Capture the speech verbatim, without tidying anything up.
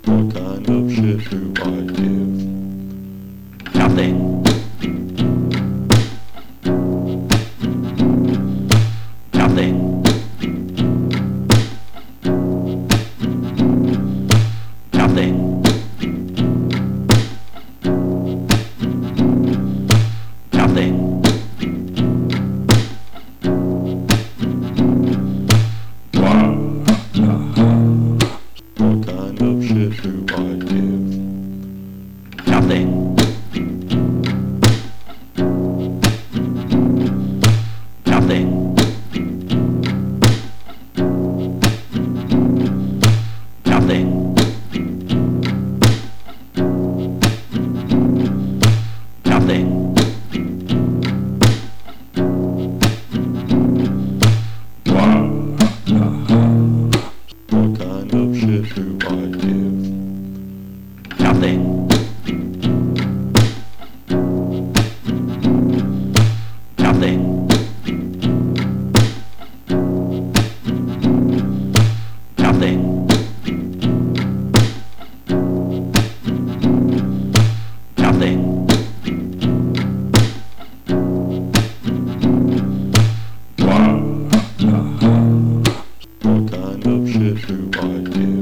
What kind of shit do I give? Nothing. Nothing. Nothing. Nothing. What kind of shit do I give? Nothing. Nothing. Nothing. Nothing. What kind of shit do I give? Nothing. Nothing. Nothing. Nothing. What kind of shit do I give?